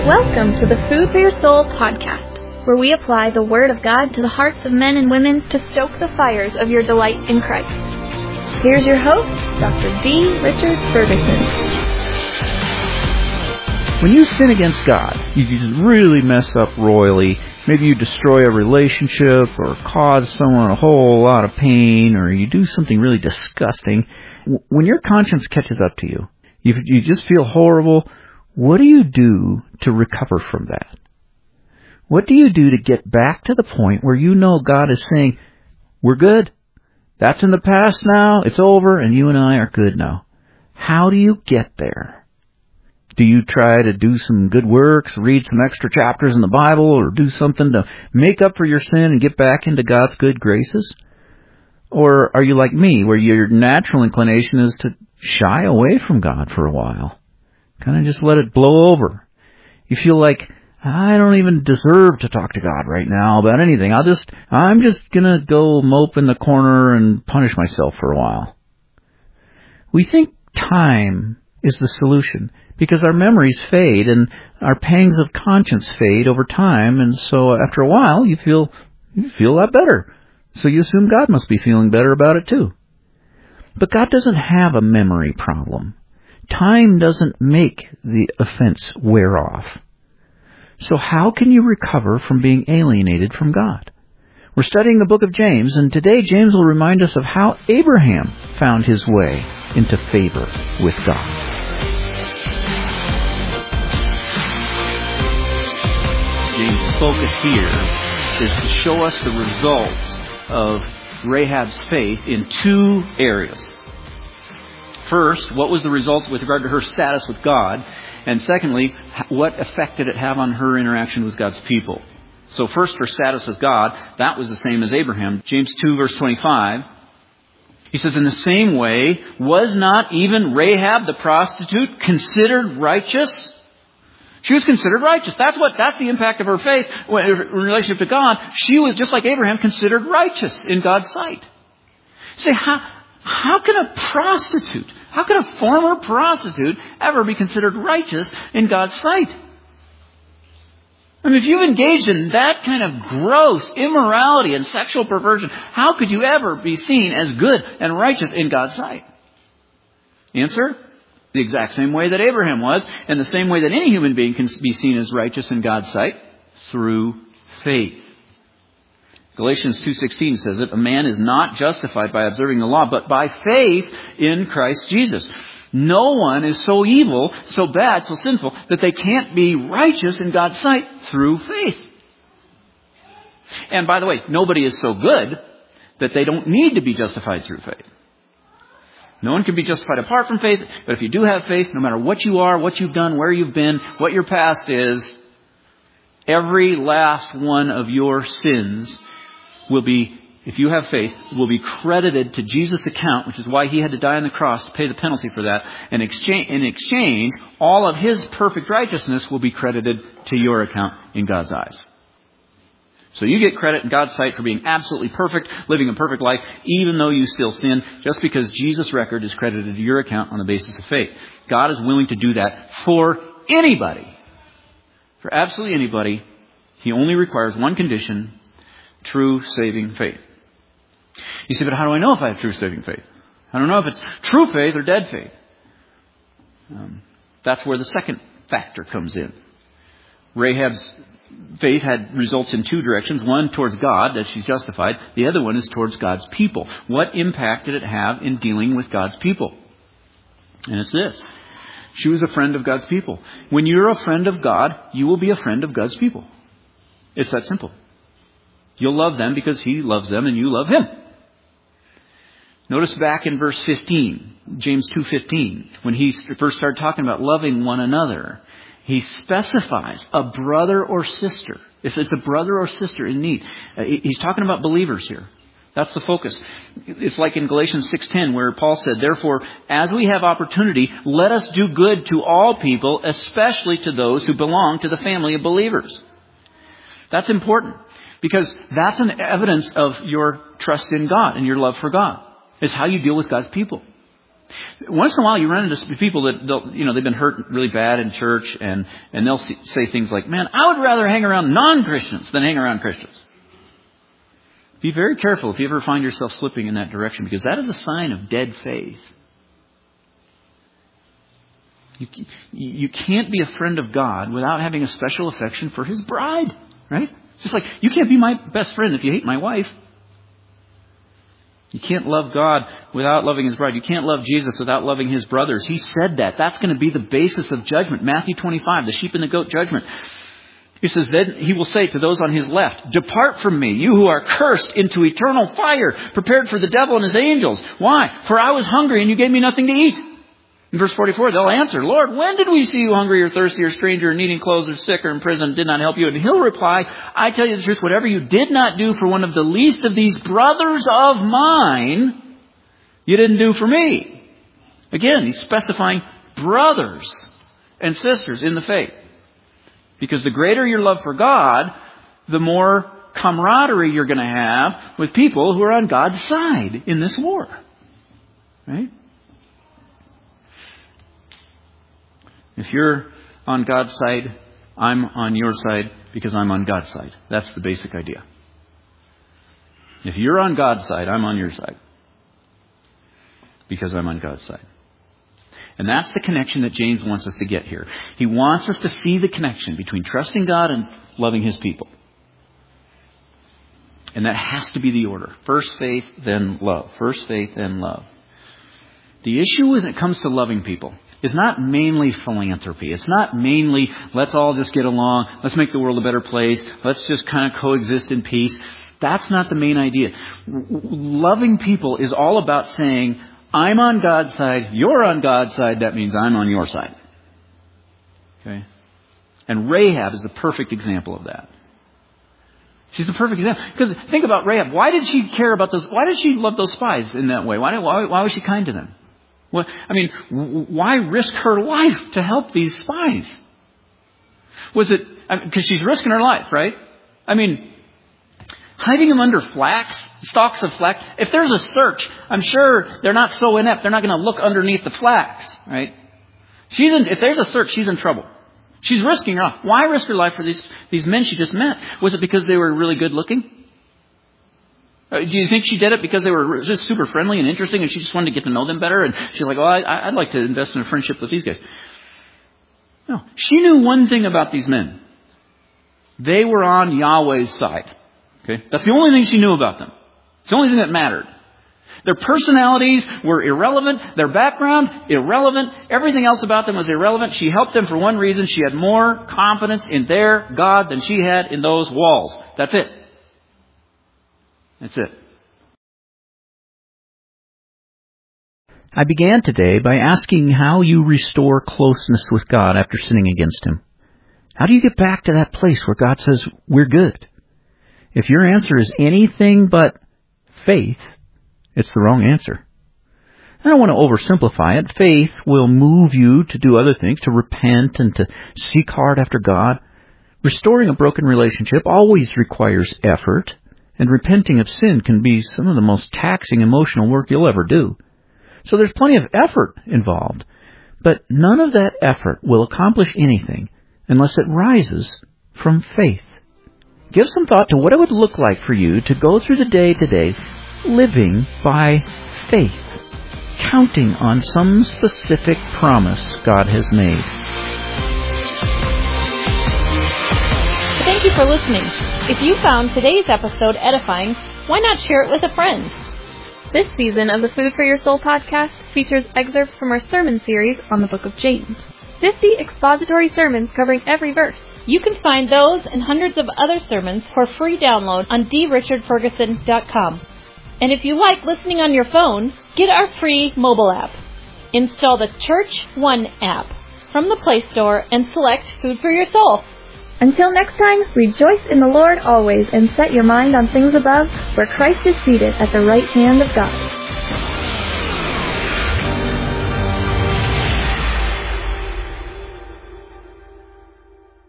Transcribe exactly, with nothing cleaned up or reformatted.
Welcome to the Food for Your Soul podcast, where we apply the Word of God to the hearts of men and women to stoke the fires of your delight in Christ. Here's your host, Doctor D. Richard Ferguson. When you sin against God, you just really mess up royally. Maybe you destroy a relationship or cause someone a whole lot of pain, or you do something really disgusting. When your conscience catches up to you, you, you just feel horrible. What do you do to recover from that? What do you do to get back to the point where you know God is saying, we're good. That's in the past now. It's over, and you and I are good now. How do you get there? Do you try to do some good works, read some extra chapters in the Bible, or do something to make up for your sin and get back into God's good graces? Or are you like me, where your natural inclination is to shy away from God for a while? Kind of just let it blow over. You feel like, I don't even deserve to talk to God right now about anything. I'll just, I'm just gonna go mope in the corner and punish myself for a while. We think time is the solution because our memories fade and our pangs of conscience fade over time, and so after a while you feel, you feel a lot better. So you assume God must be feeling better about it too. But God doesn't have a memory problem. Time doesn't make the offense wear off. So how can you recover from being alienated from God? We're studying the book of James, and today James will remind us of how Abraham found his way into favor with God. James' focus here is to show us the results of Rahab's faith in two areas. First, what was the result with regard to her status with God? And secondly, what effect did it have on her interaction with God's people? So first, her status with God, that was the same as Abraham. James two, verse twenty-five, he says, in the same way, was not even Rahab the prostitute considered righteous? She was considered righteous. That's what, that's the impact of her faith in relationship to God. She was, just like Abraham, considered righteous in God's sight. You say, how, how can a prostitute, how can a former prostitute ever be considered righteous in God's sight? I mean, if you've engaged in that kind of gross immorality and sexual perversion, how could you ever be seen as good and righteous in God's sight? Answer? The exact same way that Abraham was, and the same way that any human being can be seen as righteous in God's sight, through faith. Galatians two sixteen says it, a man is not justified by observing the law, but by faith in Christ Jesus. No one is so evil, so bad, so sinful, that they can't be righteous in God's sight through faith. And by the way, nobody is so good that they don't need to be justified through faith. No one can be justified apart from faith, but if you do have faith, no matter what you are, what you've done, where you've been, what your past is, every last one of your sins will be, if you have faith, will be credited to Jesus' account, which is why he had to die on the cross to pay the penalty for that. And exchange, in exchange, all of his perfect righteousness will be credited to your account in God's eyes. So you get credit in God's sight for being absolutely perfect, living a perfect life, even though you still sin, just because Jesus' record is credited to your account on the basis of faith. God is willing to do that for anybody. For absolutely anybody. He only requires one condition: true saving faith. You say, but how do I know if I have true saving faith? I don't know if it's true faith or dead faith. Um, that's where the second factor comes in. Rahab's faith had results in two directions. One, towards God, that she's justified. The other one is towards God's people. What impact did it have in dealing with God's people? And it's this. She was a friend of God's people. When you're a friend of God, you will be a friend of God's people. It's that simple. You'll love them because he loves them and you love him. Notice back in verse fifteen, James two fifteen, when he first started talking about loving one another, he specifies a brother or sister. If it's a brother or sister in need, he's talking about believers here. That's the focus. It's like in Galatians six ten where Paul said, therefore, as we have opportunity, let us do good to all people, especially to those who belong to the family of believers. That's important because that's an evidence of your trust in God and your love for God. It's how you deal with God's people. Once in a while, you run into people that, they'll, you know, they've been hurt really bad in church, and, and they'll see, say things like, man, I would rather hang around non-Christians than hang around Christians. Be very careful if you ever find yourself slipping in that direction, because that is a sign of dead faith. You, you can't be a friend of God without having a special affection for His bride, right? Just like you can't be my best friend if you hate my wife. You can't love God without loving His bride. You can't love Jesus without loving His brothers. He said that. That's going to be the basis of judgment. Matthew twenty-five, the sheep and the goat judgment. He says, then He will say to those on His left, depart from me, you who are cursed, into eternal fire, prepared for the devil and his angels. Why? For I was hungry and you gave me nothing to eat. In verse forty-four, they'll answer, Lord, when did we see you hungry or thirsty or stranger or needing clothes or sick or in prison, did not help you? And He'll reply, I tell you the truth, whatever you did not do for one of the least of these brothers of mine, you didn't do for me. Again, He's specifying brothers and sisters in the faith. Because the greater your love for God, the more camaraderie you're going to have with people who are on God's side in this war. Right? If you're on God's side, I'm on your side because I'm on God's side. That's the basic idea. If you're on God's side, I'm on your side because I'm on God's side. And that's the connection that James wants us to get here. He wants us to see the connection between trusting God and loving His people. And that has to be the order. First faith, then love. First faith, then love. The issue when it comes to loving people is not mainly philanthropy. It's not mainly, let's all just get along. Let's make the world a better place. Let's just kind of coexist in peace. That's not the main idea. Loving people is all about saying, I'm on God's side, you're on God's side, that means I'm on your side. Okay? And Rahab is the perfect example of that. She's the perfect example. Because think about Rahab. Why did she care about those? Why did she love those spies in that way? Why, did, why, why was she kind to them? Well, I mean, why risk her life to help these spies? Was it, because she's risking her life, right? I mean, hiding them under flax, stalks of flax. If there's a search, I'm sure they're not so inept. They're not going to look underneath the flax, right? She's in, if there's a search, she's in trouble. She's risking her life. Why risk her life for these, these men she just met? Was it because they were really good looking? Do you think she did it because they were just super friendly and interesting and she just wanted to get to know them better? And she's like, oh, I, I'd like to invest in a friendship with these guys. No. She knew one thing about these men. They were on Yahweh's side. Okay? That's the only thing she knew about them. It's the only thing that mattered. Their personalities were irrelevant. Their background, irrelevant. Everything else about them was irrelevant. She helped them for one reason. She had more confidence in their God than she had in those walls. That's it. That's it. I began today by asking how you restore closeness with God after sinning against Him. How do you get back to that place where God says, we're good? If your answer is anything but faith, it's the wrong answer. I don't want to oversimplify it. Faith will move you to do other things, to repent and to seek hard after God. Restoring a broken relationship always requires effort. And repenting of sin can be some of the most taxing emotional work you'll ever do. So there's plenty of effort involved. But none of that effort will accomplish anything unless it rises from faith. Give some thought to what it would look like for you to go through the day today living by faith, counting on some specific promise God has made. Thank you for listening. If you found today's episode edifying, why not share it with a friend? This season of the Food for Your Soul podcast features excerpts from our sermon series on the book of James. fifty expository sermons covering every verse. You can find those and hundreds of other sermons for free download on d richard ferguson dot com. And if you like listening on your phone, get our free mobile app. Install the Church One app from the Play Store and select Food for Your Soul. Until next time, rejoice in the Lord always and set your mind on things above, where Christ is seated at the right hand of God.